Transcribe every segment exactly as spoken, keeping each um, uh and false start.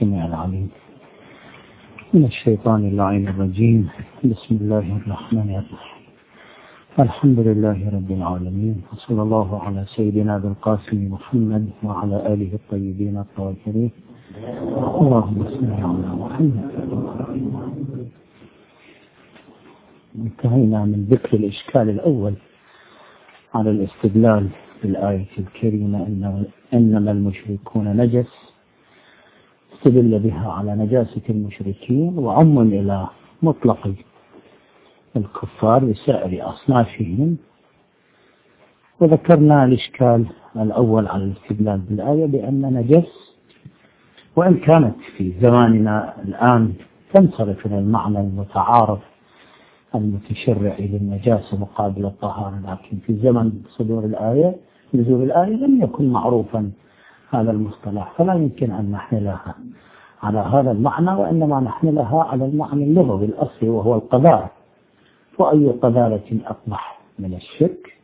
السميع العليم من الشيطان اللعين الرجيم. بسم الله الرحمن الرحيم. الحمد لله رب العالمين، وصلى الله على سيدنا ابي القاسم محمد وعلى آله الطيبين الطاهرين. اللهم صل على محمد. انتهينا من ذكر الإشكال الأول على الاستدلال بالآية الكريمة إن إنما المشركون نجس، استدل بها على نجاسة المشركين وعم إلى مطلق الكفار بسائر أصنافهم. وذكرنا الإشكال الأول على الاستدلال بالآية بأن نجس وإن كانت في زماننا الآن تنصرف إلى المعنى المتعارف المتشرعي للنجاسة مقابل الطهارة، لكن في زمن صدور الآية نزول الآية لم يكن معروفا هذا المصطلح، فلا يمكن أن نحملها على هذا المعنى، وإنما نحملها على المعنى اللغوي الأصلي وهو القذارة. وأي قذارة أقبح من الشرك؟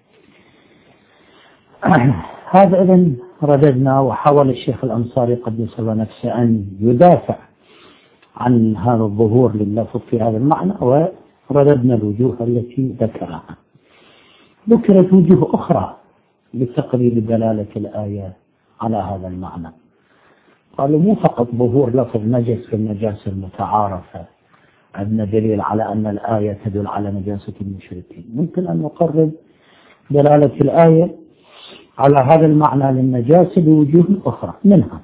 هذا إذن رددنا، وحاول الشيخ الأنصاري قدس الله نفسه أن يدافع عن هذا الظهور لللفظ في هذا المعنى، ورددنا الوجوه التي ذكرها. ذكرت وجوه أخرى لتقرير دلالة الآية على هذا المعنى. قالوا مو فقط ظهور لفظ نجس في النجاسة المتعارفة، عندنا دليل على أن الآية تدل على نجاسة المشركين. ممكن أن نقرب دلالة الآية على هذا المعنى للنجاسة بوجوه أخرى، منها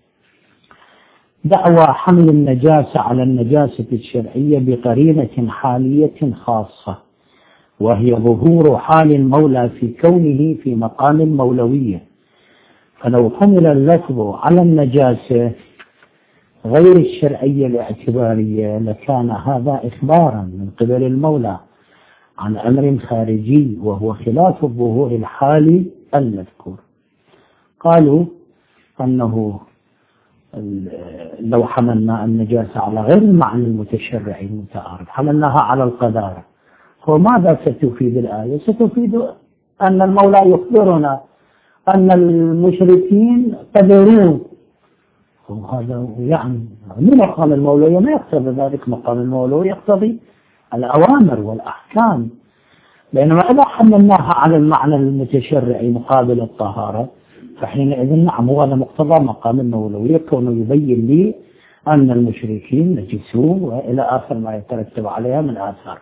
دعوى حمل النجاسة على النجاسة الشرعية بقرينة حالية خاصة، وهي ظهور حال المولى في كونه في مقام المولوية. فلو حمل اللفظ على النجاسة غير الشرعية الاعتبارية لكان هذا إخبارا من قبل المولى عن أمر خارجي، وهو خلاف الظهور الحالي المذكور. قالوا أنه لو حملنا النجاسة على غير المعنى المتشرعي المتعارف، حملناها على القذارة، وماذا ستفيد الآية؟ ستفيد أن المولى يخبرنا أن المشركين قدروا، وهذا يعني من مقام المولوية ما يقتضي ذلك. مقام المولوية يقتضي الأوامر والأحكام، بينما إذا حملناها على المعنى المتشرعي مقابل الطهارة فحينئذ نعم هذا مقتضى مقام المولوية، كونه يبين لي أن المشركين نجسون وإلى آخر ما يترتب عليها من آثار.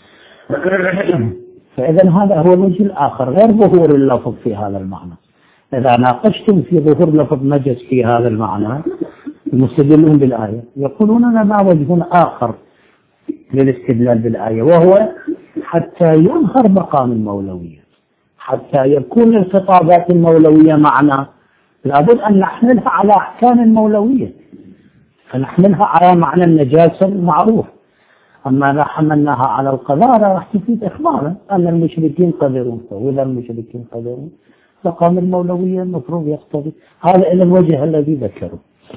فإذا هذا هو الوجه الآخر غير ظهور اللفظ في هذا المعنى. إذا ناقشتم في ظهور لفظ نجس في هذا المعنى المستدلون بالآية يقولون لنا وجه آخر للاستدلال بالآية، وهو حتى يظهر مقام المولوية، حتى يكون الخطابات المولوية معنا لابد أن نحملها على أحكام المولوية، فنحملها على معنى النجاسة المعروف. أما إذا حملناها على القذارة راح تفيد إخبارا أن المشركين قذرون، وإذا المشركين قذرون مقام المولوية المفروض يقتضي هذا إلى الوجه الذي ذكره.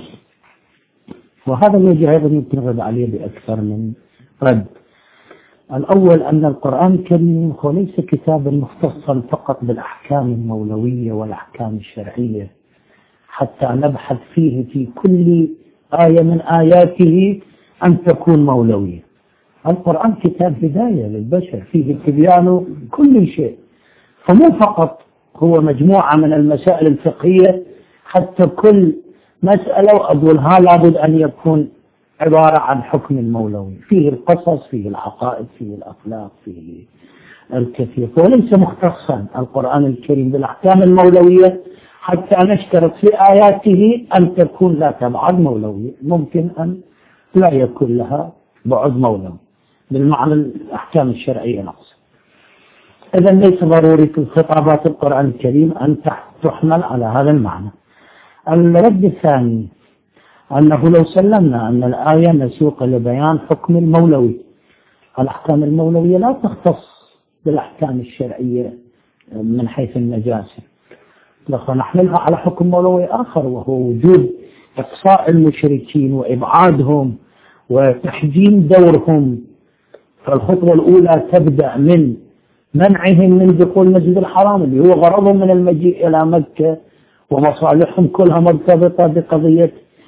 وهذا الوجه أيضا يمكن الرد عليه بأكثر من رد. الأول أن القرآن الكريم هو ليس كتابا مختصا فقط بالأحكام المولوية والأحكام الشرعية حتى نبحث فيه في كل آية من آياته أن تكون مولوية. القرآن كتاب هداية للبشر فيه تبيان كل شيء، فمو فقط هو مجموعة من المسائل الفقهية، حتى كل مسألة وأقولها لابد أن يكون عبارة عن حكم المولوي، فيه القصص، فيه العقائد، فيه الأخلاق، فيه الكثير. وليس مختصا القرآن الكريم بالأحكام المولوية حتى نشترط في آياته أن تكون لا تبعد مولوية، ممكن أن لا يكون لها بعد مولوي بالمعنى الأحكام الشرعية نقص. إذا ليس ضروري في خطابات القرآن الكريم أن تحمل على هذا المعنى. الرد الثاني أنه لو سلمنا أن الآية مسوقة لبيان حكم المولوي، الأحكام المولوية لا تختص بالأحكام الشرعية من حيث النجاسة، نحملها على حكم مولوي آخر، وهو وجود إقصاء المشركين وإبعادهم وتحجيم دورهم. فالخطوة الأولى تبدأ من منعهم من دخول المسجد الحرام اللي هو غرضهم من المجيء إلى مكة، ومصالحهم كلها مرتبطة بقضية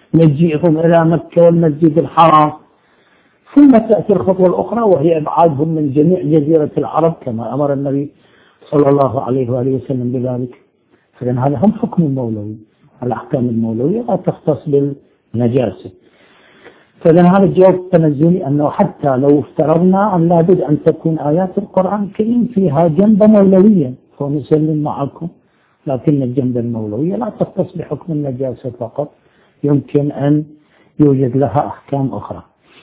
مجيئهم إلى مكة والمسجد الحرام، ثم تأتي الخطوة الأخرى وهي إبعادهم من جميع جزيرة العرب كما أمر النبي صلى الله عليه وآله وسلم بذلك. فإن هذا هم حكم المولوي، الأحكام المولوية لا تختص بالنجاسة. فإذا هذا الجواب التنزلي أنه حتى لو افترضنا أن لابد أن تكون آيات القرآن الكريم فيها جنبة مولوية فنسلم معكم، لكن الجنبة المولوية لا تختص بحكم النجاسة فقط، يمكن أن يوجد لها أحكام أخرى.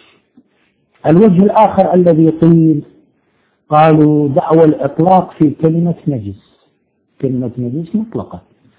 الوجه الآخر الذي قيل قالوا دعوى الإطلاق في كلمة نجس، كلمة نجس مطلقة،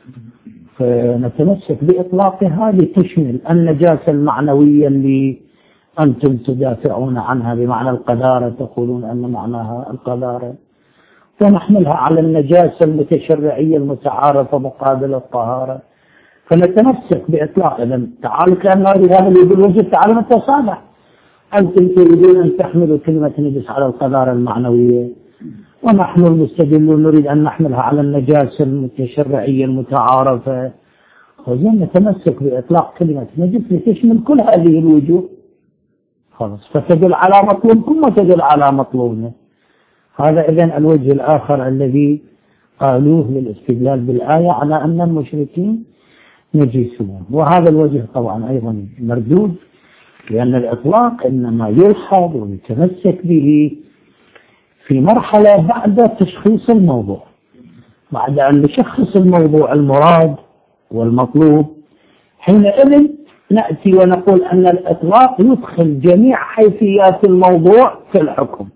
فنتمسك بإطلاقها لتشمل النجاسة المعنوية اللي أنتم تدافعون عنها بمعنى القذارة، تقولون أن معناها القذارة، ونحملها على النجاسة المتشرعية المتعارفة مقابل الطهارة، فنتمسك بإطلاق. إذن تعالوا كأن هذا اللي يقول وجد تعالوا نتصالح، أنتم تريدون أن تحملوا كلمة نجس على القذارة المعنوية، ونحن المستدلون نريد أن نحملها على النجاسة المتشرعية المتعارفة، وزين نتمسك بإطلاق كلمة نجس لتشمل كل هذه الوجوه خلاص، فتدل على مطلوبكم وتدل على مطلوبنا. هذا إذن الوجه الآخر الذي قالوه للاستدلال بالآية على أن المشركين نجسون، وهذا الوجه طبعا أيضا مردود، لأن الإطلاق إنما يلحظ ويتمسك به في مرحلة بعد تشخيص الموضوع، بعد أن نشخص الموضوع المراد والمطلوب، حينئذ نأتي ونقول أن الإطلاق يدخل جميع حيثيات الموضوع في الحكم.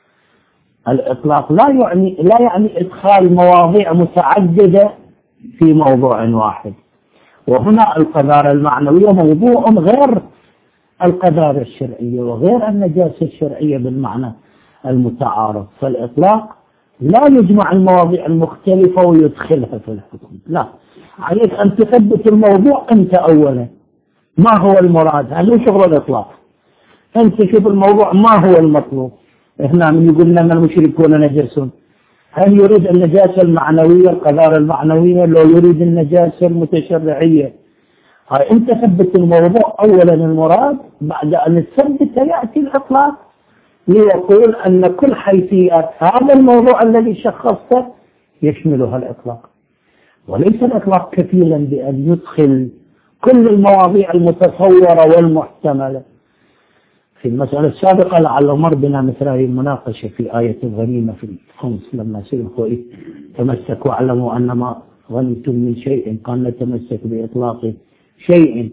الإطلاق لا يعني لا يعني إدخال مواضيع متعددة في موضوع واحد، وهنا القذارة المعنوية موضوع غير القذارة الشرعية وغير النجاسة الشرعية بالمعنى المتعارف، فالإطلاق لا يجمع المواضيع المختلفة ويدخلها في الحكم، لا، عليك أن تثبت الموضوع أنت أولا، ما هو المراد، هذا شغل الإطلاق، أنت شوف الموضوع ما هو المطلوب. هنا من يقول لنا المشركون نجسون، هل يريد النجاسة المعنوية القذارة المعنوية لو يريد النجاسة المتشرعية؟ هاي أنت ثبت الموضوع أولا المراد، بعد أن تثبت يأتي الإطلاق ليقول أن كل حيثيات هذا الموضوع الذي شخصته يشملها الإطلاق، وليس الإطلاق كفيلا بأن يدخل كل المواضيع المتصورة والمحتملة. في المسألة السابقة لعل مر بنا مثل هذه المناقشة في آية الغنيمة في الخمس لما سيقوا إيه تمسكوا واعلموا أن ما غنمتم من شيء، قال نتمسك بإطلاق شيء،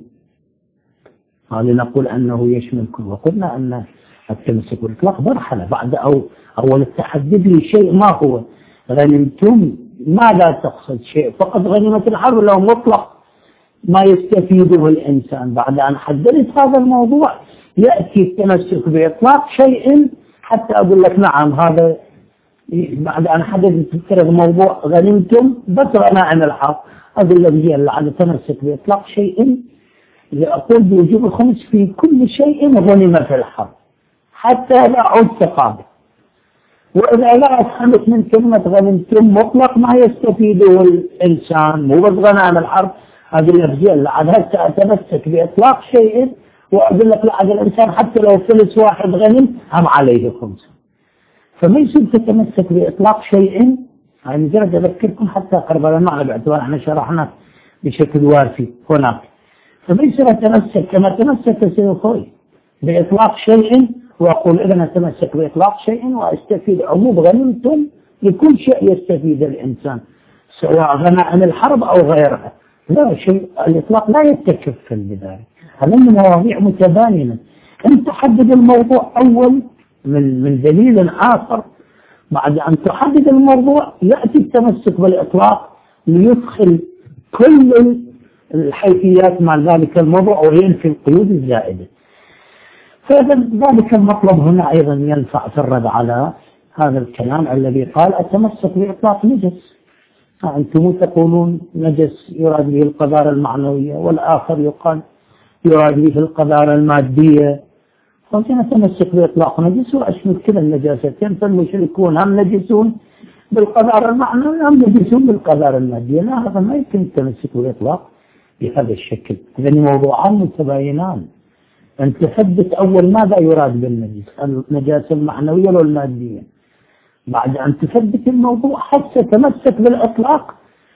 قال نقول أنه يشمل كل، وقلنا أن التمسك بالإطلاق مرحلة بعد أو أول تحدد لي شيء ما هو غنمتم، ماذا تقصد شيء فقط غنيمة الحرب لو مطلق ما يستفيده الإنسان، بعد أن حددت هذا الموضوع يأتي التمسك بإطلاق شيء حتى أقول لك نعم هذا، بعد أن حددت الموضوع غنمتم بس غنائم الحرب أقول لك هي على التمسك بإطلاق شيء لأقول بوجوب الخمس في كل شيء غنم في الحرب حتى لا أعود تقابل، وإذا لا أفهمت من كلمة غنمتم مطلق ما يستفيده الإنسان مو بس غنائم الحرب، أقول لك زين لعل أتمسك بإطلاق شيء وأقول لك لعل الإنسان حتى لو فلس واحد غنم هم عليه خمسة، فما يصير تتمسك بإطلاق شيء. هاي مجرد أذكركم حتى قرب المعنى باعتبار احنا شرحنا بشكل وافي هناك، فما يصير أتمسك كما تمسك سيخوي بإطلاق شيء وأقول إذا أتمسك بإطلاق شيء وأستفيد عموم غنمتم لكل شيء يستفيد الإنسان سواء غنائم الحرب أو غيرها، لا شيء الإطلاق لا يتكفل بذلك، هذه مواضيع متباينة، أنت تحدد الموضوع أول من من دليل آخر، بعد أن تحدد الموضوع يأتي التمسك بالإطلاق ليدخل كل الحيثيات مع ذلك الموضوع وينفي القيود الزائدة. فذلك المطلب هنا أيضا ينفع في الرد على هذا الكلام الذي قال التمسك بإطلاق نجس، أنتم تقولون نجس يراد به القذارة المعنوية والآخر يقال يراد به القذارة المادية، فأنتم تمسك بإطلاق نجس وأشمل كلا النجاستين، فالمشركون هم نجسون بالقذارة المعنوية هم نجسون بالقذارة المادية، لا هذا ما يمكن التمسك بإطلاق بهذا الشكل. هذين موضوعان متباينان. أن تثبت أول ماذا يراد بالنجس، النجاسة المعنوية ولا المادية. بعد أن تثبت الموضوع حتى تمسك بالإطلاق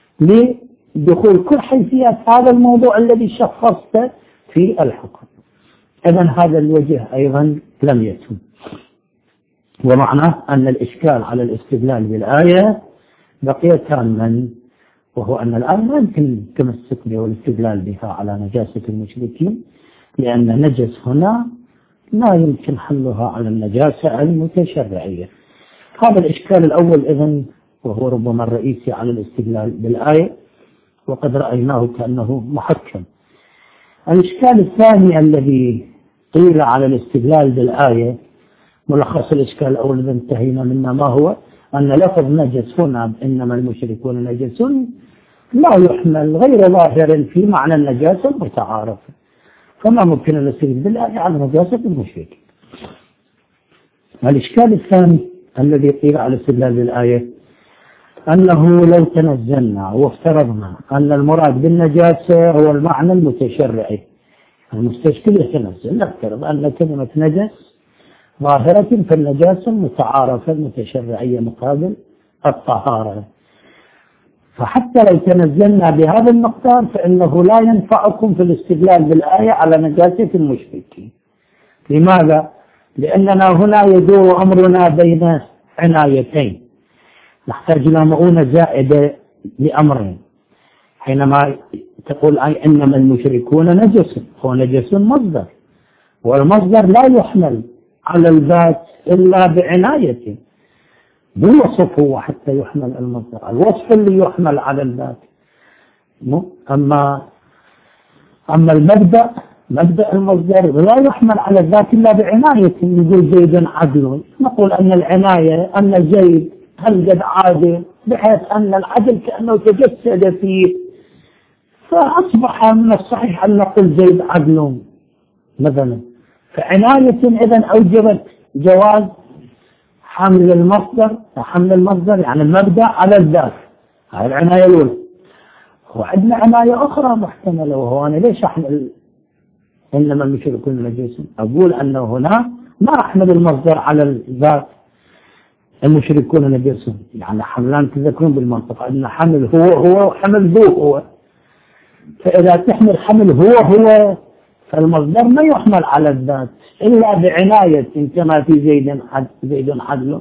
لدخول كل حيثيات هذا الموضوع الذي شخصت في الحكم. إذن هذا الوجه أيضا لم يتم، ومعناه أن الإشكال على الاستدلال بالآية بقي تاما، وهو أن الآية لا يمكن التمسك بها والاستدلال بها على نجاسة المشركين، لأن نجس هنا لا يمكن حلها على النجاسة المتشرعية. هذا الإشكال الأول إذن، وهو ربما الرئيسي على الاستدلال بالآية، وقد رأيناه كأنه محكم. الإشكال الثاني الذي قيل على الاستدلال بالآية، ملخص الإشكال الأول إذا انتهينا منه، ما هو؟ أن لفظ نجس هنا إنما المشركون نجس لا يحمل غير ظاهر في معنى النجاسة المتعارفة، فما ممكن الاستدلال بالآية على نجاسة المشركين. الإشكال الثاني الذي قيل على الاستدلال بالآية أنه لو تنزلنا وافترضنا أن المراد بالنجاسة هو المعنى المتشرعي، المستشكل يتنزل، نفترض أن كلمة نجس ظاهرة في النجاسة المتعارفة المتشرعية مقابل الطهارة، فحتى لو تنزلنا بهذا المقدار فإنه لا ينفعكم في الاستدلال بالآية على نجاسة المشركين. لماذا؟ لأننا هنا يدور أمرنا بين عنايتين، نحتاج إلى مؤونة زائدة لأمرين. حينما تقول أي إنما المشركون نجس، هو نجس مصدر، والمصدر لا يحمل على الذات إلا بعناية، بالوصف هو حتى يحمل المصدر، الوصف اللي يحمل على الذات. أما أما المبدأ، مبدأ المصدر لا يحمل على الذات إلا بعناية. يقول زيد عدل، نقول أن العناية أن زيد هل قد عادل، بحيث أن العدل كأنه تجسد فيه، فأصبح من الصحيح أن نقول زيد عدل مثلا. فعناية إذن أوجبت جواز حمل المصدر، وحمل المصدر يعني المبدأ على الذات، هذه العناية الأولى. وعندنا عناية أخرى محتملة، وهو أنا ليش أحمل إنما المشركون نجس؟ أقول أنه هنا ما أحمل المصدر على الذات، المشركون نجس، يعني حملان تذكرون بالمنطق أن حمل هو هو وحمل ذو هو، فإذا تحمل حمل هو هو فالمصدر ما يحمل على الذات إلا بعناية كما في زيد زيد عدل،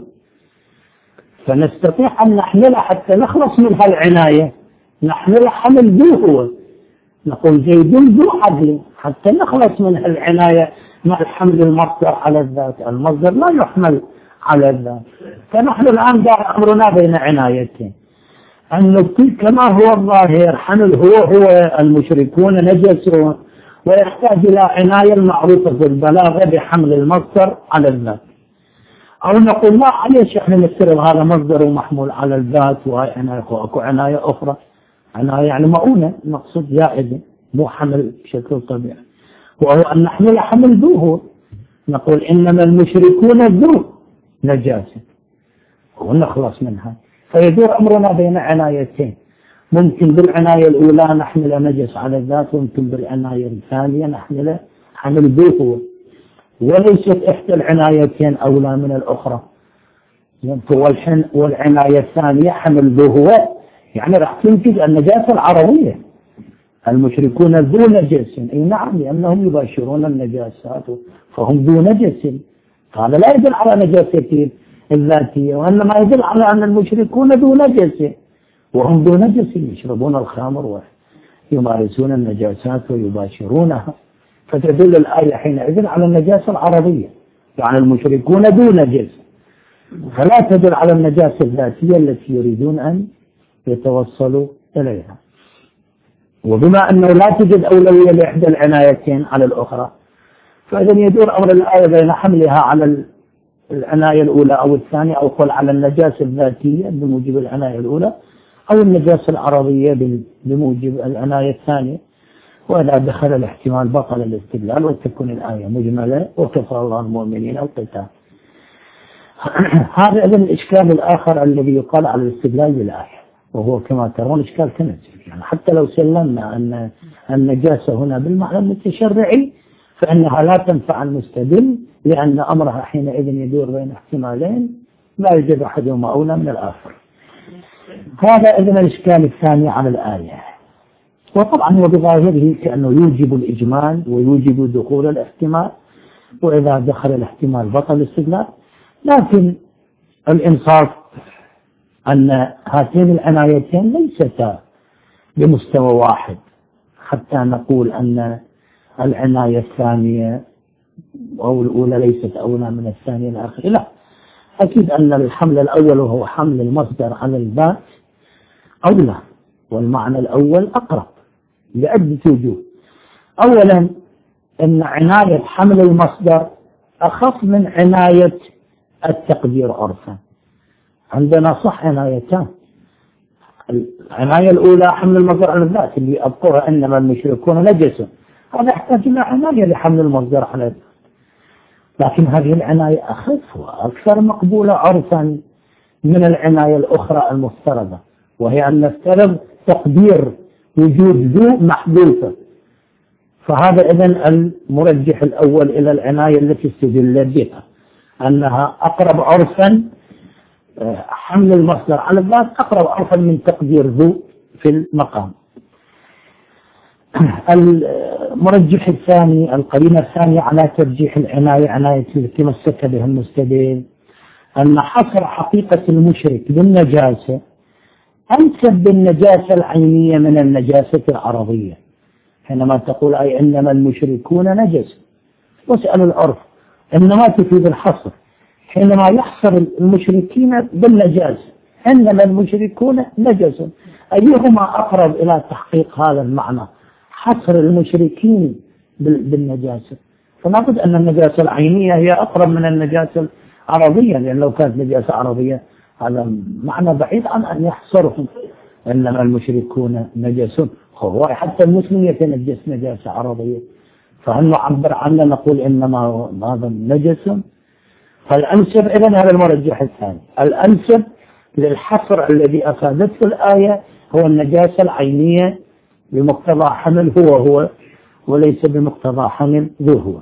فنستطيع أن نحملها حتى نخلص من هالعناية، نحمل حمل ذو هو، نقول زيد ذو عدل حتى نخلص من هالعناية مع حمل المصدر على الذات، المصدر لا يحمل على الذات. فنحن الآن دار أمرنا بين عنايتين، أن نبقي كما هو الظاهر حمل هو هو المشركون نجسون، ويحتاج إلى عناية المعروفة في البلاغة بحمل المصدر على الذات، أو نقول لا عليش احنا نفترض هذا مصدر محمول على الذات وهي عناية أخرى، عناية أخرى عناية يعني مؤونة مقصود زائدة مو حمل بشكل طبيعي، وهو أن نحمل حمل ذو، نقول إنما المشركون ذو نجاسة ونخلص منها. فيدور أمرنا بين عنايتين، ممكن بالعناية الأولى نحمل نجس على الذات، وممكن بالعناية الثانية نحمل حمل ذو، وليست إحدى العنايتين أولى من الأخرى. والعناية الثانية حمل ذو يعني راح تنتج النجاسة العرضية، المشركون ذو نجس، اي نعم لأنهم يباشرون النجاسات فهم ذو نجس، هذا لا يدل على نجاسة الذاتية، وإنما يدل على أن المشركون ذو نجس، وهم ذو نجس يشربون الخمر ويمارسون النجاسات ويباشرونها، فتدل الآية حينئذ على النجاسة العرضية، يعني المشركون ذو نجس، فلا تدل على النجاسة الذاتية التي يريدون أن يتوصلوا إليها. وبما أنه لا توجد أولوية لإحدى العنايتين على الأخرى، فإذا يدور أمر الآية بين حملها على العناية الأولى أو الثانية، أو قل على النجاسة الذاتية بموجب العناية الأولى، أو النجاسة العرضية بموجب العناية الثانية. وإذا دخل الاحتمال بطل الاستدلال وتكون الآية مجملة وكفى الله المؤمنين القتال. هذا إذن الإشكال الآخر الذي يقال على الاستدلال بالآية. وهو كما ترون إشكال تنزل. يعني حتى لو سلمنا أن النجاسة هنا بالمعنى المتشرعي فإنها لا تنفع المستدل، لأن أمرها حينئذ يدور بين احتمالين لا يوجد أحدهما أولى من الآخر. هذا إذن الإشكال الثاني على الآية. وطبعا وبظاهره كأنه يوجب الإجمال ويوجب دخول الاحتمال، وإذا دخل الاحتمال بطل الاستدلال. لكن الإنصاف أن هاتين العنايتين ليستا بمستوى واحد حتى نقول أن العناية الثانية أو الأولى ليست أولى من الثانية الآخرة. لا، أكيد أن الحمل الأول وهو حمل المصدر على الذات أولى، والمعنى الأول أقرب لعدة وجوه. أولا أن عناية حمل المصدر أخف من عناية التقدير عرفا. عندنا صح عنايتان، العناية الأولى حمل المصدر على الذات اللي أبقوها إنما المشركون نجس، هذا يحتاج إلى عناية لحمل المصدر على الذات، لكن هذه العناية أخف وأكثر مقبولة عرفا من العناية الأخرى المفترضة، وهي أن نفترض تقدير وجود ذو محذوفة. فهذا إذن المرجح الأول إلى العناية التي استدل بها أنها أقرب عرفا، حمل المصدر على الذات أقرب عرفا من تقدير ذو في المقام. المرجح الثاني، القرينة الثانية على ترجيح العناية، عناية التي مسك بها المستدل، أن حصر حقيقة المشرك بالنجاسة أنسب بالنجاسة العينية من النجاسة العرضية. حينما تقول أي إنما المشركون نجس، واسأل العرف إنما تفيد الحصر. حينما يحصر المشركين بالنجاسة إنما المشركون نجس، أيهما أقرب إلى تحقيق هذا المعنى؟ حصر المشركين بالنجاسة. فنقول أن النجاسة العينية هي أقرب من النجاسة العرضية، لأن لو كانت نجاسة عرضية هذا معنى بعيد عن أن يحصرهم. إنما المشركون نجسون، هو حتى المسلم يتنجس نجاسة عرضية، فهل نعبر عنه نقول إنما هذا نجس؟ فالأنسب إذن هذا المرجح الثاني، الأنسب للحصر الذي أفادته الآية هو النجاسة العينية بمقتضى حمل هو هو وليس بمقتضى حمل ذو هو.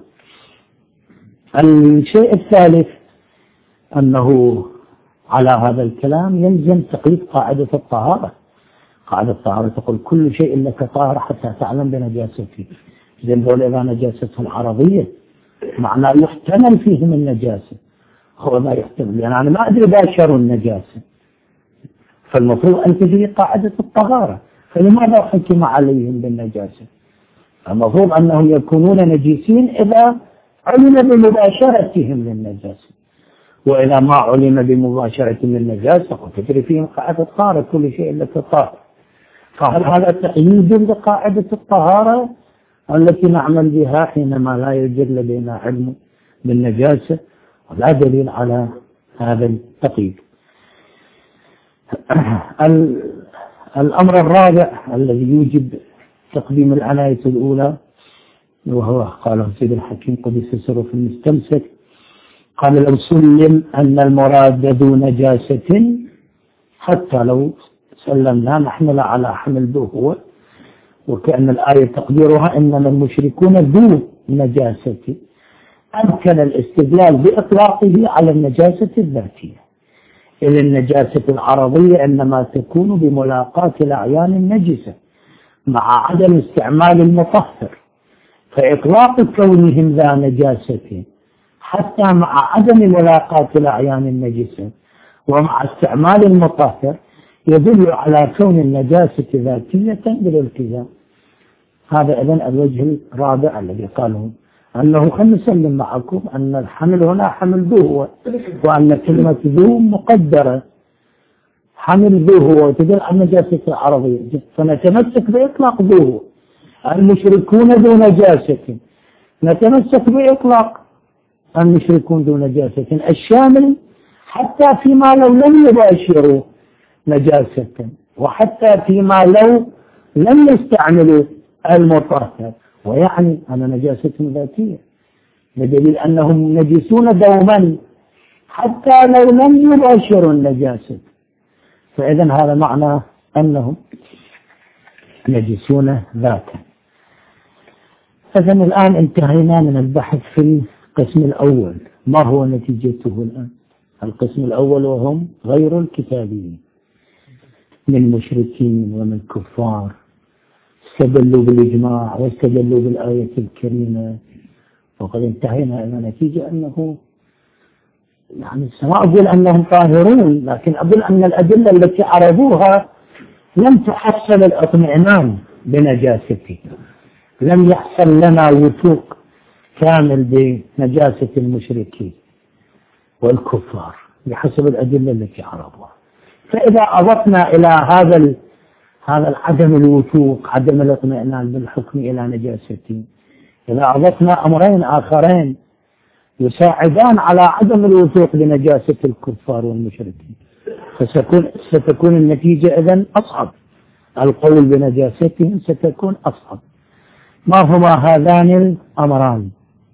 الشيء الثالث أنه على هذا الكلام يلزم تقييد قاعدة الطهارة. قاعدة الطهارة تقول كل شيء لك طاهر حتى تعلم بنجاسته. زين دول إذا نجاسته العرضية معناه يحتمل فيه من النجاسة، هو ما يحتمل، يعني أنا ما أدري باشر النجاسة، فالمفروض أن تجري قاعدة الطهارة، فلماذا حكم عليهم بالنجاسة؟ المفروض أنهم يكونون نجيسين إذا علم بمباشرتهم للنجاسة، وإذا ما علم بمباشرتهم للنجاسة فتجري فيهم قاعدة الطهارة كل شيء لك طاهر. فهل هذا تقييد لقاعدة الطهارة التي نعمل بها حينما لا يوجد لدينا علم بالنجاسة؟ ولا دليل على هذا التقييد. الأمر الرابع الذي يوجب تقديم العناية الأولى وهو قاله سيد الحكيم قدس سره في المستمسك، قال لو سلم أن المراد ذو نجاسة، حتى لو سلمنا نحمل على حمل ذو هو، وكأن الآية تقديرها إنما المشركون ذو نجاسة، أمكن الاستدلال بإطلاقه على النجاسة الذاتية، إذ النجاسة العرضية إنما تكون بملاقاة الأعيان النجسة مع عدم استعمال المطهر، فإطلاق كونهم ذا نجاسة حتى مع عدم ملاقاة الأعيان النجسة ومع استعمال المطهر يدل على كون النجاسة ذاتية بالالتزام. هذا إذن الوجه الرابع الذي قاله، أنه خلنا نسلم معكم أن الحمل هنا حمل ذو هو، وأن كلمة ذو مقدرة، حمل ذو هو تدل على النجاسة العرضية، فنتمسك بإطلاق ذو هو. المشركون ذو نجاسة، نتمسك بإطلاق المشركون ذو نجاسة الشامل حتى فيما لو لم يباشروا نجاسة، وحتى فيما لو لم يستعملوا المطهر، ويعني أن نجاسة ذاتية، بدليل أنهم نجسون دوما حتى لو لم يباشروا النجاسة. فإذا هذا معنى أنهم نجسون ذاتا. إذن الآن انتهينا من البحث في القسم الأول. ما هو نتيجته الآن؟ القسم الأول وهم غير الكتابيين من مشركين ومن كفار استدلوا بالإجماع واستدلوا بالآية الكريمة، وقد انتهينا إلى نتيجة أنه يعني ما أقول أنهم طاهرون، لكن أقول أن الأدلة التي عرضوها لم تحصل الاطمئنان بنجاسته، لم يحصل لنا وثوق كامل بنجاسة المشركين والكفار بحسب الأدلة التي عرضوها. فإذا أضفنا إلى هذا هذا عدم الوثوق، عدم الاطمئنان بالحكم إلى نجاسته، إذا أضفنا أمرين آخرين يساعدان على عدم الوثوق بنجاسة الكفار والمشركين، فستكون ستكون النتيجة إذن أصعب، القول بنجاستهم ستكون أصعب. ما هما هذان الأمران؟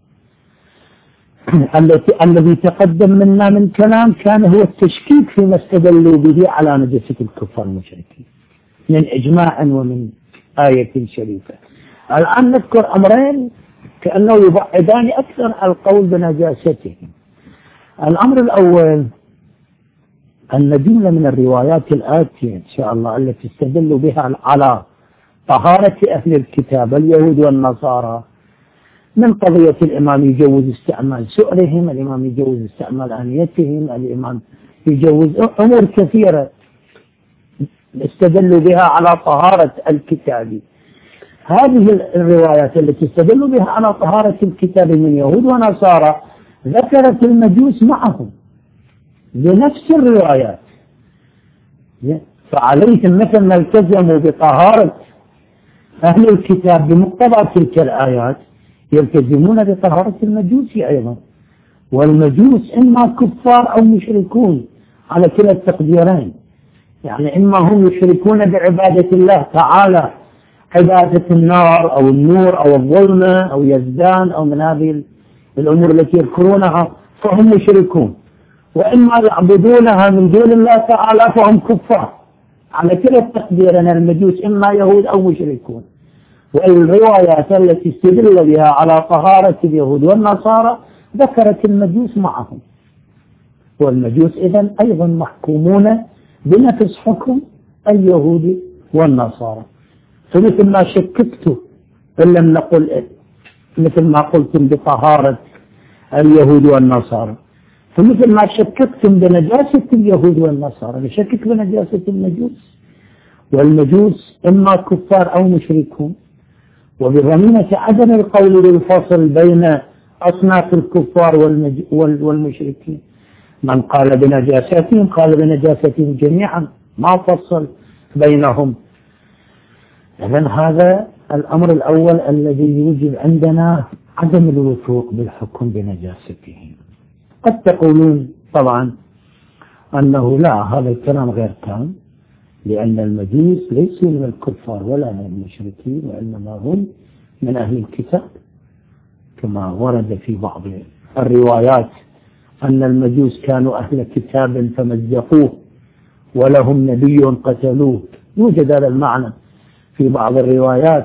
الذي تقدم منا من كلام كان هو التشكيك فيما استدلوا به على نجاسة الكفار والمشركين من إجماع ومن آية شريفة. الآن نذكر أمرين كأنه يبعدان أكثر القول بنجاستهم. الأمر الأول أن جملة من الروايات الآتية إن شاء الله التي استدلوا بها على طهارة أهل الكتاب اليهود والنصارى من قضية الإمام يجوز استعمال سؤرهم، الإمام يجوز استعمال آنيتهم، الإمام يجوز أمور كثيرة استدلوا بها على طهارة الكتاب. هذه الروايات التي استدلوا بها على طهارة الكتاب من يهود ونصارى ذكرت المجوس معهم بنفس الروايات، فعليهم مثل ما التزموا بطهارة أهل الكتاب بمقتضى تلك الآيات يلتزمون بطهارة المجوس أيضا، والمجوس إما كفار أو مشركون على كلا التقديرين، يعني إما هم يشركون بعبادة الله تعالى عبادة النار أو النور أو الظلمة أو يزدان أو من هذه الأمور التي يذكرونها فهم مشركون، وإما يعبدونها من دون الله تعالى فهم كفار على كلا التقديرين، المجوس إما يهود أو مشركون. والروايات التي استدل بها على طهارة اليهود والنصارى ذكرت المجوس معهم، والمجوس إذن أيضا محكومون بنفس حكم اليهود والنصارى. فمثل ما شككت إن لم نقل مثل ما قلتم بطهارة اليهود والنصارى، فمثل ما شككتم بنجاسة اليهود والنصارى نشكك بنجاسة المجوس، والمجوس إما كفار أو مشركون، وبضمينة عدم القول بالفصل بين أصناف الكفار والمشركين. من قال بنجاستهم قال بنجاستهم جميعا ما فصل بينهم. إذن هذا الأمر الأول الذي يوجب عندنا عدم الوثوق بالحكم بنجاستهم. قد تقولون طبعا أنه لا، هذا الكلام غير تام، لأن المجوس ليسوا من الكفار ولا من المشركين، وإنما هم من أهل الكتاب، كما ورد في بعض الروايات أن المجوس كانوا أهل كتاب فمزقوه ولهم نبي قتلوه، يوجد هذا المعنى في بعض الروايات.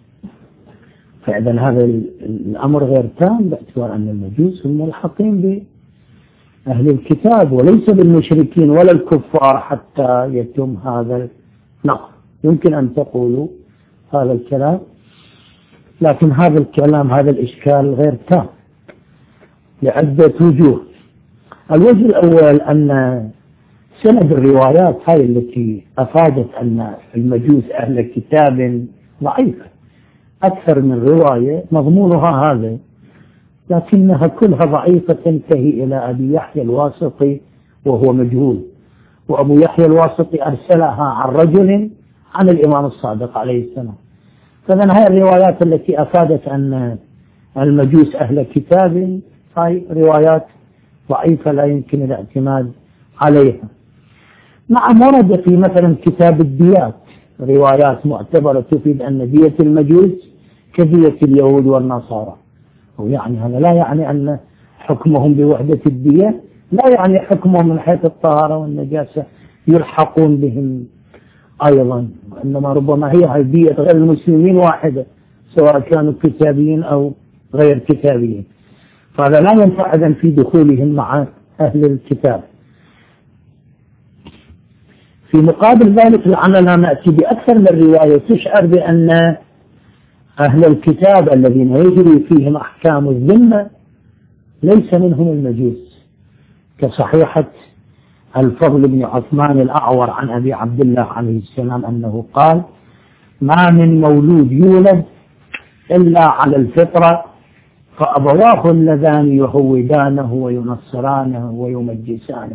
فإذا هذا الأمر غير تام باعتبار أن المجوس هم ملحقين بأهل الكتاب وليس بالمشركين ولا الكفار حتى يتم هذا النقل. يمكن أن تقولوا هذا الكلام، لكن هذا الكلام هذا الإشكال غير تام لعدة وجوه. الوجه الأول أن سند الروايات هاي التي أفادت أن المجوس أهل كتاب ضعيفة، أكثر من رواية مضمونها هذا، لكنها كلها ضعيفة تنتهي إلى أبي يحيى الواسطي وهو مجهول، وأبو يحيى الواسطي أرسلها عن رجل عن الإمام الصادق عليه السلام. فمن هذه الروايات التي أفادت أن المجوس أهل كتاب هاي روايات ضعيفة لا يمكن الاعتماد عليها. نعم ورد في مثلا كتاب الديات روايات معتبرة تفيد أن دية المجوس كدية اليهود والنصارى، ويعني هذا لا يعني أن حكمهم بوحدة الدية، لا يعني حكمهم من حيث الطهارة والنجاسة يلحقون بهم أيضا، إنما ربما هي هيبية غير المسلمين واحدة سواء كانوا كتابيين أو غير كتابيين، فهذا لا ينفع إذن في دخولهم مع أهل الكتاب. في مقابل ذلك لعلنا نأتي بأكثر من رواية تشعر بأن أهل الكتاب الذين يجري فيهم أحكام الذمة ليس منهم المجوس، كصحيحة الفضل بن عثمان الأعور عن أبي عبد الله عليه السلام أنه قال: ما من مولود يولد إلا على الفطرة فأبواه اللذان يهودانه وينصرانه ويمجسانه،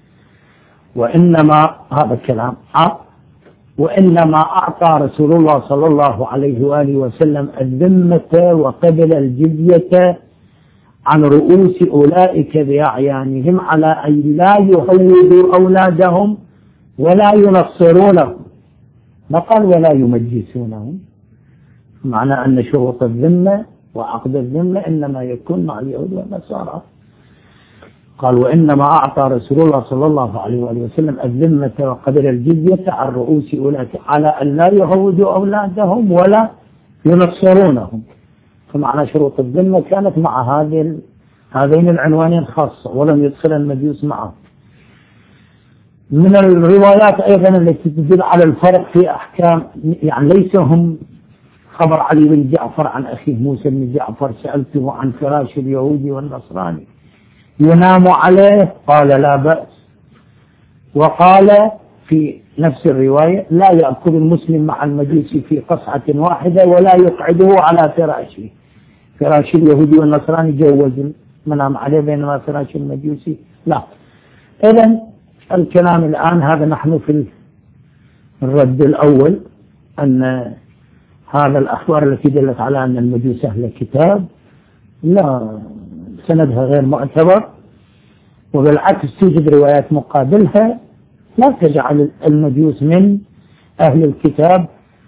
وإنما هذا الكلام وإنما أعطى رسول الله صلى الله عليه وآله وسلم الذمة وقبل الجزية عن رؤوس أولئك بأعيانهم على أن لا يهودوا أولادهم ولا ينصرونهم، ما قال ولا يمجسونهم، معنى أن شروط الذمة وعقد الذمة إنما يكون مع اليهود والنصارى. قال: وإنما أعطى رسول الله صلى الله عليه وآله وسلم الذمة وقبل الجزية عن رؤوس أولئك على أن لا يهودوا أولادهم ولا ينصرونهم، فمعنى شروط الذمة كانت مع هذه هذين العنوانين خاصة ولم يدخل المجوس معه. من الروايات أيضا التي تدل على الفرق في أحكام، يعني ليس هم خبر علي بن جعفر عن أخيه موسى بن جعفر: سألته عن فراش اليهودي والنصراني ينام عليه قال لا بأس، وقال في نفس الرواية: لا يأكل المسلم مع المجوسي في قصعة واحدة ولا يقعده على فراشه. فراش اليهودي والنصراني جوز منام عليه، بينما فراش المجوسي لا. إذن الكلام الآن هذا نحن في الرد الأول، أن هذا الأخبار التي دلت على أن المجوس أهل كتاب لا سندها غير معتبر، وبالعكس توجد روايات مقابلها لا تجعل المجوس من أهل الكتاب.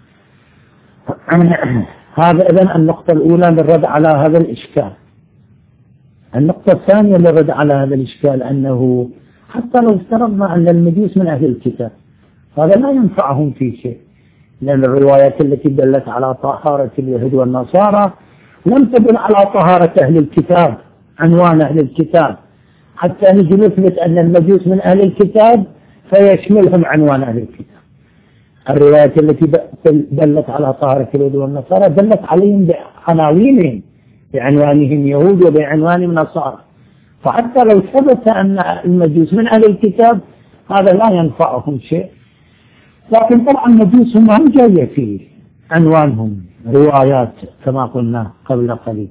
هذا إذن النقطة الأولى للرد على هذا الإشكال. النقطة الثانية للرد على هذا الإشكال أنه حتى لو افترضنا أن المجوس من أهل الكتاب هذا لا ينفعهم في شيء، لأن الروايات التي دلت على طهارة اليهود والنصارى لم تدل على طهارة أهل الكتاب، عنوان أهل الكتاب، حتى نجي نثبت أن المجوس من أهل الكتاب فيشملهم عنوان أهل الكتاب. الروايات التي دلت على طهارة اليهود والنصارى دلت عليهم بعناوينهم، بعنوانهم يهود وبعنوانهم نصارى، فحتى لو ثبت أن المجوس من أهل الكتاب هذا لا ينفعهم شيء. لكن طبعا المجوس هم جاية في عنوانهم روايات كما قلنا قبل قليل.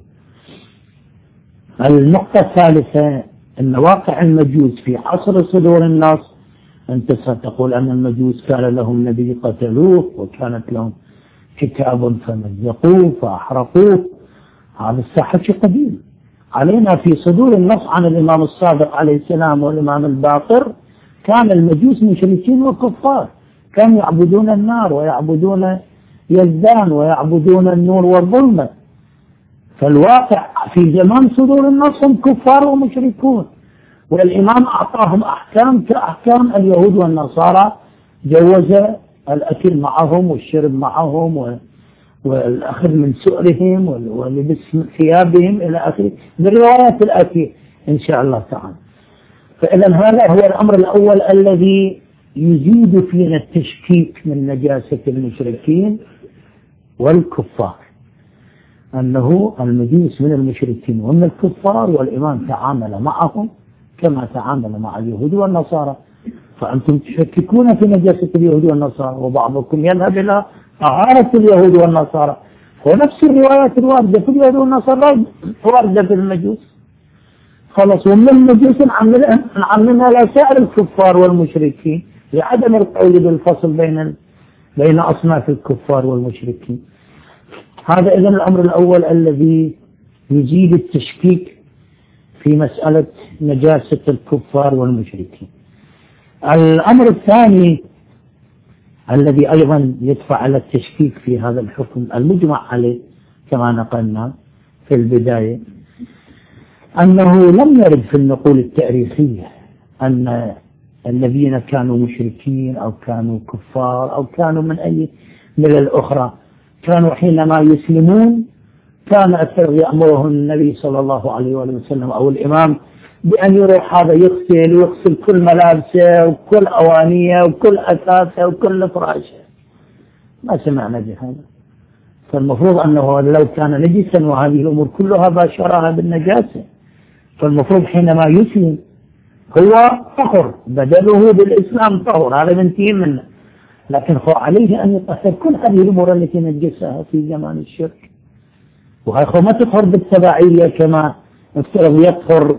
النقطة الثالثة أن واقع المجوس في عصر صدور النص، أنت ستقول أن المجوس كان لهم نبي قتلوه وكانت لهم كتاب فمزقوه فأحرقوه، هذا الحكي قديم. علينا في صدور النص عن الإمام الصادق عليه السلام والإمام الباقر كان المجوس مشركين وكفار، كانوا يعبدون النار ويعبدون يزدان ويعبدون النور والظلمة، فالواقع في زمان صدور النص هم كفار ومشركون، والإمام أعطاهم أحكام كأحكام اليهود والنصارى، جوز الأكل معهم والشرب معهم والأخذ من سؤرهم ولبس ثيابهم إلى آخره بالروايات الآتية إن شاء الله تعالى. فإذا هذا هو الأمر الأول الذي يزيد فينا التشكيك من نجاسة المشركين والكفار، أنه المجوس من المشركين ومن الكفار، والإمام تعامل معهم كما تعامل مع اليهود والنصارى، فأنتم تشككون في نجاسة اليهود والنصارى وبعضكم يذهب إلى طهارة اليهود والنصارى، ونفس الروايات الواردة في اليهود والنصارى واردة في المجوس. خلص، ومن المجوس نعممها إلى سائر الكفار والمشركين لعدم القول بالفصل بين بين أصناف الكفار والمشركين. هذا إذن الأمر الأول الذي يزيد التشكيك في مسألة نجاسة الكفار والمشركين. الأمر الثاني الذي أيضا يدفع على التشكيك في هذا الحكم المجمع عليه كما نقلنا في البداية، أنه لم يرد في النقول التاريخية أن الذين كانوا مشركين أو كانوا كفار أو كانوا من أي ملل الأخرى، كانوا حينما يسلمون كان أكثر يأمرهم النبي صلى الله عليه وسلم أو الإمام بأن يروح هذا يغسل ويغسل كل ملابسه وكل أوانيه وكل أثاثه وكل فراشه. ما سمعنا بهذا. فالمفروض أنه لو كان نجسا وهذه الأمور كلها باشرها بالنجاسة، فالمفروض حينما يسلم هو طهر، بدله بالإسلام طهر، هذا منتهي منه، لكن هو عليه أن يطهر كل هذه الأمور التي نجسها في زمان الشرك. وهي ما تطهر بالتبعية كما افترض يطهر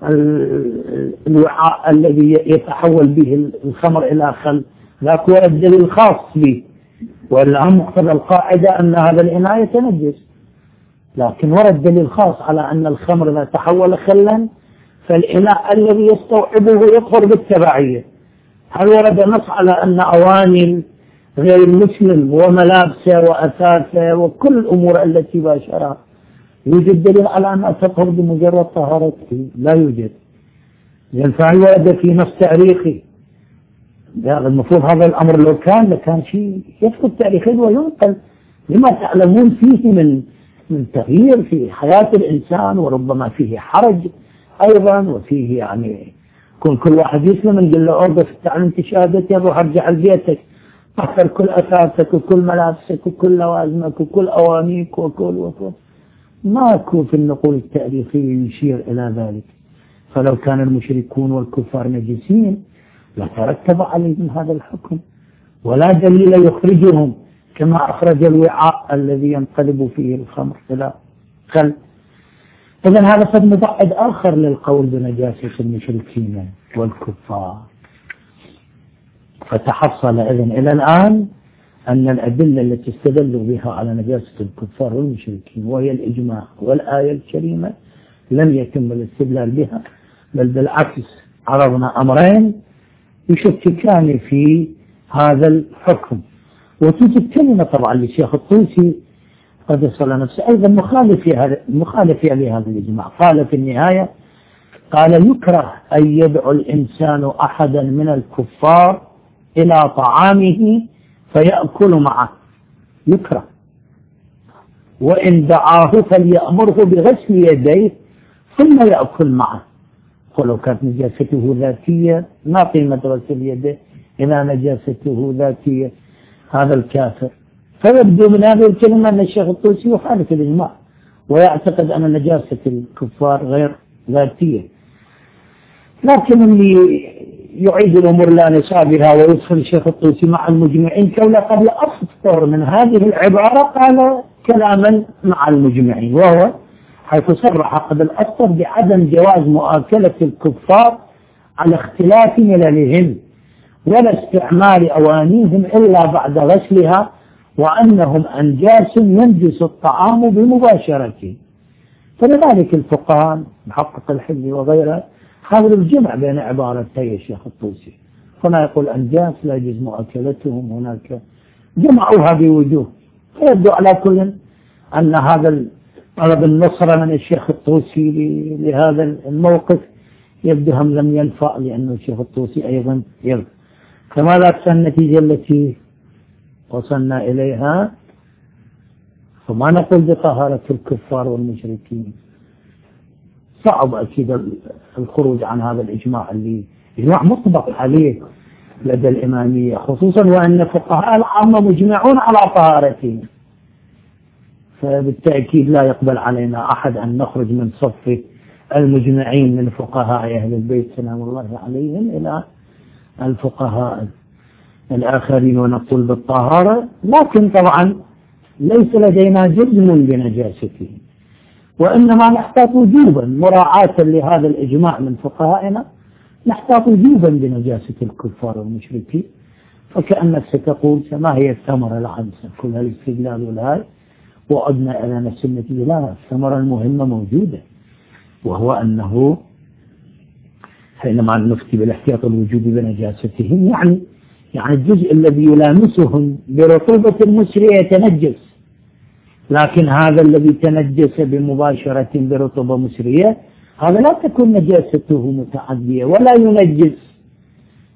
الوعاء الذي يتحول به الخمر إلى خل، ذاك هو الدليل الخاص به، والآن مقتضى القاعدة أن هذا الإناء يتنجس، لكن ورد دليل خاص على أن الخمر إذا تحول خلا فالإناء الذي يستوعبه يطهر بالتبعية. هل ورد نص على أن أواني غير المسلم وملابسه وأثاثه وكل الأمور التي باشرها يوجد دليل على أن تطهر بمجرد طهارته؟ لا يوجد. لأن فعل ورد في نص تاريخي، يعني المفروض هذا الأمر لو كان لكان شيء يفقد تاريخيا وينقل لما تعلمون فيه من من تغيير في حياة الإنسان، وربما فيه حرج أيضا، وفيه يعني كون كل واحد يسلم نقول له أرض في التعلم تشاهدتي روح ارجع لبيتك طهر كل أثاثك وكل ملابسك وكل لوازمك وكل أوانيك وكل وكل. ماكو في النقول التاريخية يشير إلى ذلك. فلو كان المشركون والكفار نجسين لترتب عليهم هذا الحكم، ولا دليل يخرجهم كما أخرج الوعاء الذي ينقلب فيه الخمر إلى خل. إذن هذا قد مبعد آخر للقول بنجاسة المشركين والكفار. فتحصل إذن إلى الآن أن الأدلة التي استدلوا بها على نجاسة الكفار والمشركين وهي الإجماع والآية الكريمة لم يتم الاستدلال بها، بل بالعكس عرضنا أمرين يشككان في هذا الحكم. وتوجد كلمة طبعا للشيخ الطوسي قدس الله نفسه أيضا مخالفة لهذا الإجماع. قال في النهاية، قال يكره أن يدعو الإنسان أحدا من الكفار إلى طعامه فيأكل معه، يكره، وإن دعاه فليأمره بغسل يديه ثم يأكل معه. ولو كانت نجاسته ذاتية ما قيمة غسل يده إذا نجاسته ذاتية هذا الكافر. فيبدو من هذه الكلمة أن الشيخ الطوسي يخالف الإجماع ويعتقد أن نجاسة الكفار غير ذاتية. لكن اللي يعيد الأمور لا نصابها ويدخل الشيخ الطوسي مع المجمعين كولا قبل أسطر من هذه العبارة قال كلاما مع المجمعين، وهو حيث صرح قبل أسطر بعدم جواز مؤاكلة الكفار على اختلاف مللهم ولا استعمال أوانيهم إلا بعد غسلها، وأنهم أنجاس ينجس الطعام بمباشرته. فلذلك الفقهاء محقق الحلي وغيره حاولوا الجمع بين عبارتي الشيخ الطوسي، هنا يقول أنجاس لا يجوز مؤاكلتهم، هناك جمعوها بوجوه. فيبدو على كل أن هذا طلب النصرة من الشيخ الطوسي لهذا الموقف يبدو هم لم ينفع، لأن الشيخ الطوسي أيضا يرد. فماذا كانت النتيجة التي وصلنا إليها؟ فما نقول بطهارة الكفار والمشركين، صعب أكيد الخروج عن هذا الإجماع اللي إجماع مطبق عليه لدى الإمامية، خصوصا وأن فقهاء العامة مجمعون على طهارته. فبالتأكيد لا يقبل علينا أحد أن نخرج من صف المجمعين من فقهاء أهل البيت سلام الله عليهم إلى الفقهاء الآخرين ونقول بالطهارة. لكن طبعا ليس لدينا جزم بنجاسته، وإنما نحتاط وجوبا مراعاة لهذا الإجماع من فقهائنا، نحتاط وجوبا بنجاسة الكفار والمشركين. فكأنك ستقول ما هي الثمرة العنسة كل هالاستدلال والهاي وعدنا إلى نفس النتيجة؟ لا، الثمرة المهمة موجودة، وهو أنه حينما نفتي بالاحتياط الوجوبي بنجاستهم يعني يعني الجزء الذي يلامسهم برطوبة المسرية يتنجس، لكن هذا الذي تنجس بمباشرة برطوبة مسرية هذا لا تكون نجاسته متعدية ولا ينجس،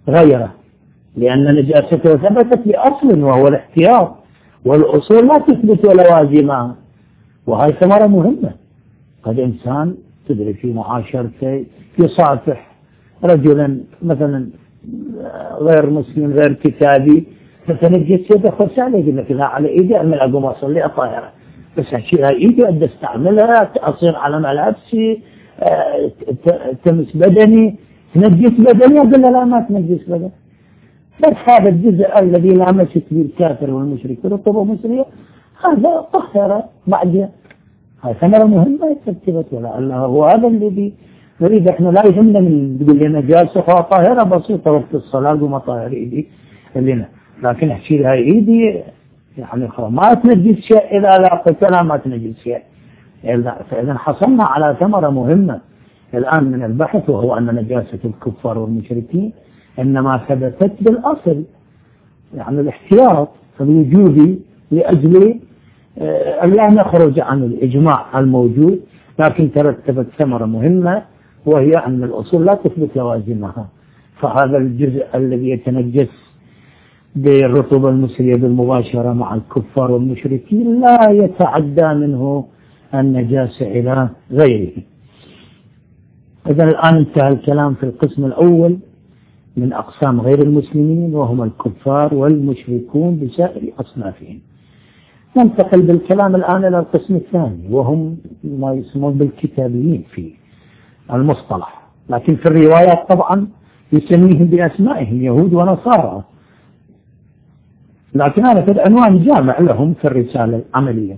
غيره، لأن نجاسته ثبتت بأصل وهو الاحتياط، والأصول لا تثبت لوازمها، وهي ثمرة مهمة. قد إنسان تدري في معاشرته يصافح رجلا مثلا غير مسلم غير كتابي، فتنجس يده خش عليه، يقول لك لا على ايدي اعمل اقوم اصلي اطهرها، بس اشيلها ايدي ادي استعملها اصير على ملابسي تمس بدني تنجس بدني، اقول له لا ما تنجس بدني، بس هذا الجزء الذي لامست به الكافر والمشرك رطوبة مسرية هذا طهر بعدها. هاي ثمرة مهمة ترتبت ولا الله، هو هذا الذي نريد. احنا لا يهمنا من تقول لنا جالسة طاهرة بسيطة وقت الصلاة وما طاهر ايدي لنا، لكن احكي لها ايدي يعني خلاص ما تنجس شيء اذا لاقيتنا ما تنجس شيء. فاذا حصلنا على ثمرة مهمة الان من البحث، وهو ان نجاسة الكفار والمشركين انما ثبتت بالاصل، يعني الاحتياط الوجودي لاجل أن لا نخرج عن الإجماع الموجود، لكن ترتبت ثمرة مهمة وهي أن الأصول لا تثبت لوازمها. فهذا الجزء الذي يتنجس بالرطوبة المسرية بالمباشرة مع الكفار والمشركين لا يتعدى منه النجاسة إلى غيره. إذا الآن انتهى الكلام في القسم الأول من أقسام غير المسلمين، وهم الكفار والمشركون بسائر أصنافهم. ننتقل بالكلام الآن إلى القسم الثاني، وهم ما يسمون بالكتابيين في المصطلح، لكن في الروايات طبعا يسميهم بأسمائهم يهود ونصارى، لكن هذا في عنوان جامع لهم في الرسالة العملية.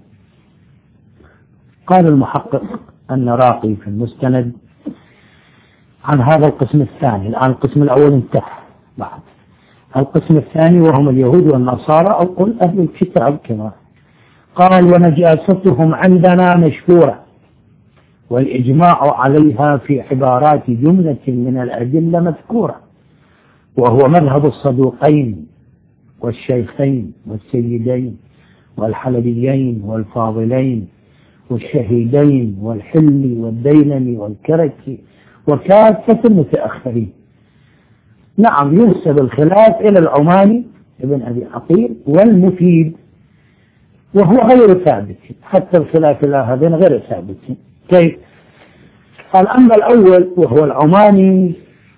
قال المحقق النراقي في المستند عن هذا القسم الثاني. الآن القسم الأول انتهى، بعد القسم الثاني وهم اليهود والنصارى أو قل أهل الكتاب كما قال: ونجاستهم عندنا مشهورة، والإجماع عليها في عبارات جملة من الأدلة مذكورة، وهو مذهب الصدوقين والشيخين والسيدين والحلبيين والفاضلين والشهيدين والحلي والديلمي والكركي وكافة المتأخرين. نعم، ينسب الخلاف إلى العماني ابن أبي عقيل والمفيد، وهو غير ثابت، حتى الخلاف إلى هذين غير ثابت. كيف؟ قال: أما الأول وهو العماني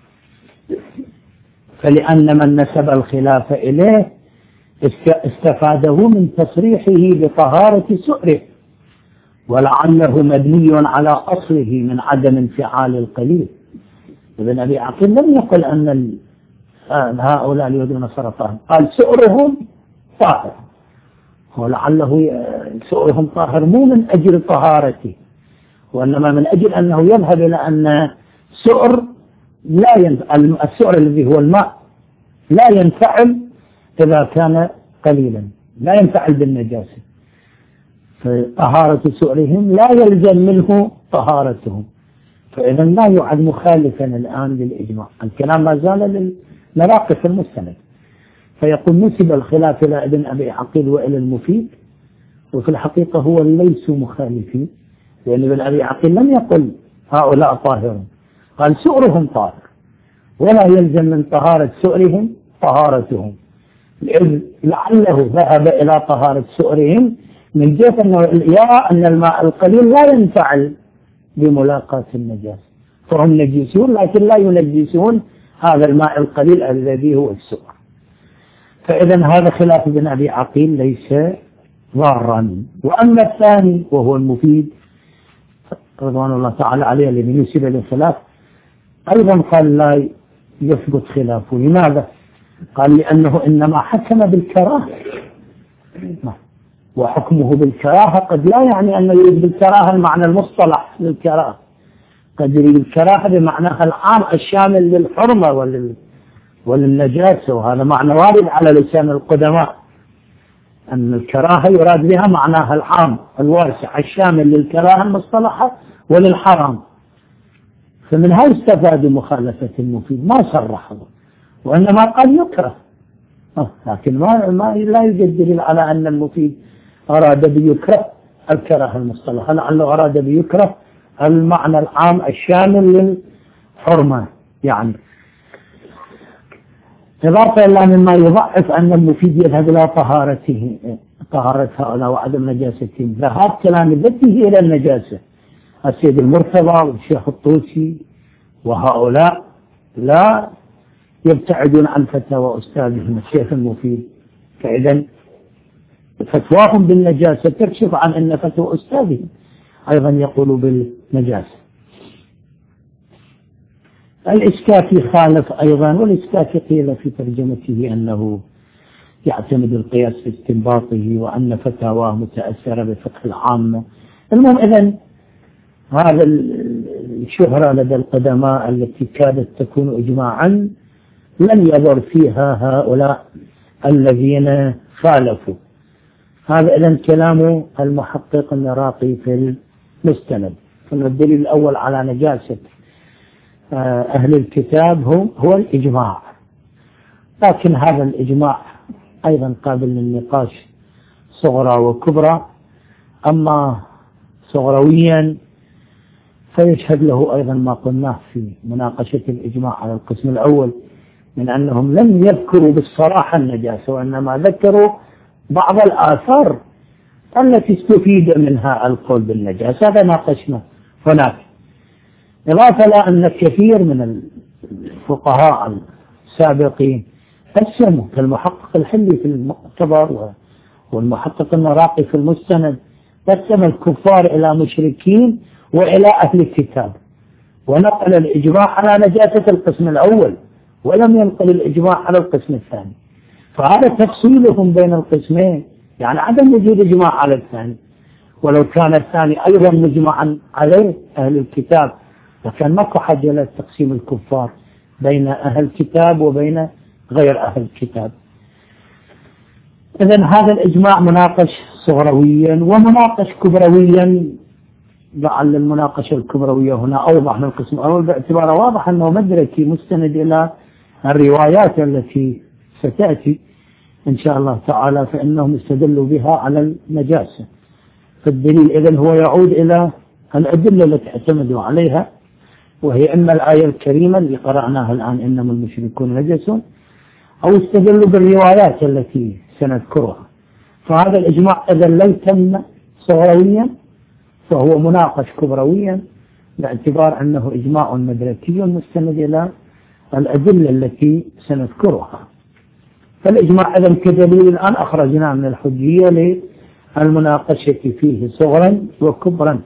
فلأن من نسب الخلاف إليه استفاده من تصريحه بطهارة سؤره، ولعله مبني على أصله من عدم انفعال القليل. ابن أبي عقيل لم يقل أن هؤلاء اليهود والنصارى طاهر، قال سؤرهم طاهر، ولعله سؤرهم طاهر مو من أجل طهارته، وإنما من أجل أنه يذهب إلى أن سؤر لا ينفعل، السؤر الذي هو الماء لا ينفعل إذا كان قليلا، لا ينفعل بالنجاسة، فطهارة سؤرهم لا يلزم منه طهارتهم، فإذا لا يعد مخالفا الآن للإجماع. الكلام ما زال للنراقي في المستند. فيقول: نسب الخلاف إلى ابن أبي عقيل وإلى المفيد، وفي الحقيقة هو ليسوا مخالفين، لأن ابن أبي عقيل لم يقل هؤلاء طاهرون، قال سؤرهم طاهر، ولا يلزم من طهارة سؤرهم طهارتهم، لعله ذهب إلى طهارة سؤرهم من جهة أنه يرى أن الماء القليل لا ينفعل بملاقاة النجاسة، فهم نجسون لكن لا ينجسون هذا الماء القليل الذي هو السؤر. فإذا هذا خلاف ابن أبي عقيل ليس ضارا. وأما الثاني وهو المفيد رضوان الله تعالى عليه الذي ينسب للخلاف، أيضا قال لا يثبت خلافه. لماذا؟ قال: لأنه إنما حكم بالكراهة، وحكمه بالكراهة قد لا يعني أنه يريد بالكراهة المعنى المصطلح للكراهة، قد يريد الكراهة بمعناها العام الشامل للحرمة ولل وللنجاسة، وهذا معنى وارد على لسان القدماء، أن الكراهة يراد بها معناها العام الواسع الشامل للكراهة المصطلحة وللحرام. فمن هذا استفاد مخالفة المفيد، ما صرحه وإنما قال يكره، لكن ما, ما لا يوجد دليل على أن المفيد أراد بيكره الكراهة المصطلحة، لعله أراد بيكره المعنى العام الشامل للحرمة يعني. إضافة إلى مما يضعف أن المفيد يذهب إلى طهارته طهارة هؤلاء وعدم نجاستهم، ذهاب تلامذته إلى النجاسة. السيد المرتضى والشيخ الطوسي وهؤلاء لا يبتعدون عن فتاوى أستاذهم الشيخ المفيد، فإذا فتواهم بالنجاسة تكشف عن أن فتوى أستاذهم أيضا يقول بالنجاسة. الإسكافي خالف أيضا، والإسكافي قيل في ترجمته أنه يعتمد القياس في استنباطه وأن فتاواه متأثرة بفقه العامة. المهم إذن هذا الشهرة لدى القدماء التي كادت تكون إجماعا لن يضر فيها هؤلاء الذين خالفوا. هذا إذن كلام المحقق العراقي في المستند. الدليل الأول على نجاسة أهل الكتاب هو, هو الإجماع، لكن هذا الإجماع أيضا قابل للنقاش صغرى وكبرى. أما صغرويا فيشهد له أيضا ما قلناه في مناقشة الإجماع على القسم الأول من أنهم لم يذكروا بالصراحة النجاسة، وإنما ذكروا بعض الآثار التي استفيد منها القول بالنجاسة. هذا ناقشنا هناك. إضافة إلى أن كثير من الفقهاء السابقين قسموا، كالمحقق الحلي في المعتبر والمحقق العراقي في المستند، قسم الكفار إلى مشركين وإلى أهل الكتاب، ونقل الإجماع على نجاسة القسم الأول ولم ينقل الإجماع على القسم الثاني. فهذا تفصيلهم بين القسمين، يعني عدم وجود إجماع على الثاني. ولو كان الثاني أيضا مجمعا عليه أهل الكتاب لكان ماكو حاجة لتقسيم الكفار بين أهل الكتاب وبين غير أهل الكتاب. إذن هذا الإجماع مناقش صغرويا ومناقش كبرويا. لعل المناقشة الكبروية هنا أوضح من القسم الأول، باعتباره واضح أنه مدركي مستند إلى الروايات التي ستأتي إن شاء الله تعالى، فإنهم استدلوا بها على النجاسة. فالدليل إذن هو يعود إلى الأدلة التي اعتمدوا عليها، وهي إما الآية الكريمة اللي قرأناها الآن إنما المشركون نجس، أو استدلوا بالروايات التي سنذكرها. فهذا الإجماع إذا لم تم صغرويا فهو مناقش كبرويا، باعتبار أنه إجماع مدركي مستند إلى الأدلة التي سنذكرها. فالإجماع إذا كدليل الآن أخرجنا من الحجية للمناقشة فيه صغرا وكبرا.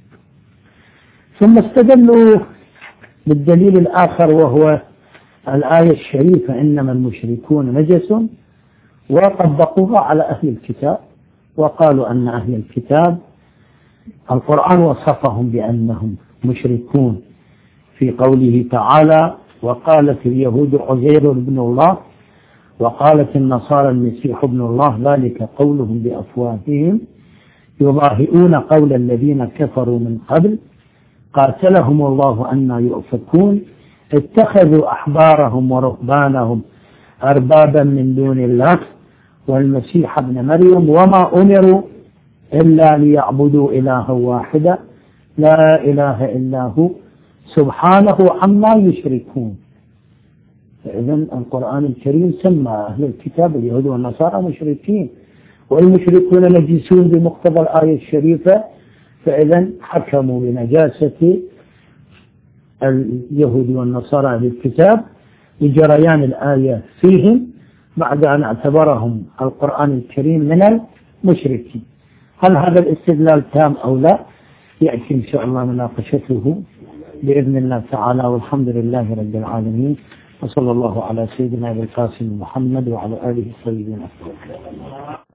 ثم استدلوا بالدليل الآخر وهو الآية الشريفة إنما المشركون نجس، وطبقوها على أهل الكتاب وقالوا أن أهل الكتاب القرآن وصفهم بأنهم مشركون في قوله تعالى وقالت اليهود عزير ابن الله وقالت النصارى المسيح ابن الله ذلك قولهم بأفواههم يضاهئون قول الذين كفروا من قبل قاتلهم الله أنى يؤفكون اتخذوا أحبارهم ورهبانهم أربابا من دون الله والمسيح ابن مريم وما أمروا إلا ليعبدوا إلها واحدا لا إله إلا هو سبحانه عما يشركون. فإذا القرآن الكريم سمى أهل الكتاب اليهود والنصارى مشركين، والمشركون نجسون بمقتضى الآية الشريفة، فإذا حكموا بنجاسة اليهود والنصارى أهل الكتاب لجريان الآية فيهم بعد أن اعتبرهم القرآن الكريم من المشركين. هل هذا الاستدلال تام أو لا؟ يأتي إن شاء الله مناقشته بإذن الله تعالى، والحمد لله رب العالمين، وصلى الله على سيدنا أبي القاسم محمد وعلى آله الطيبين الطاهرين.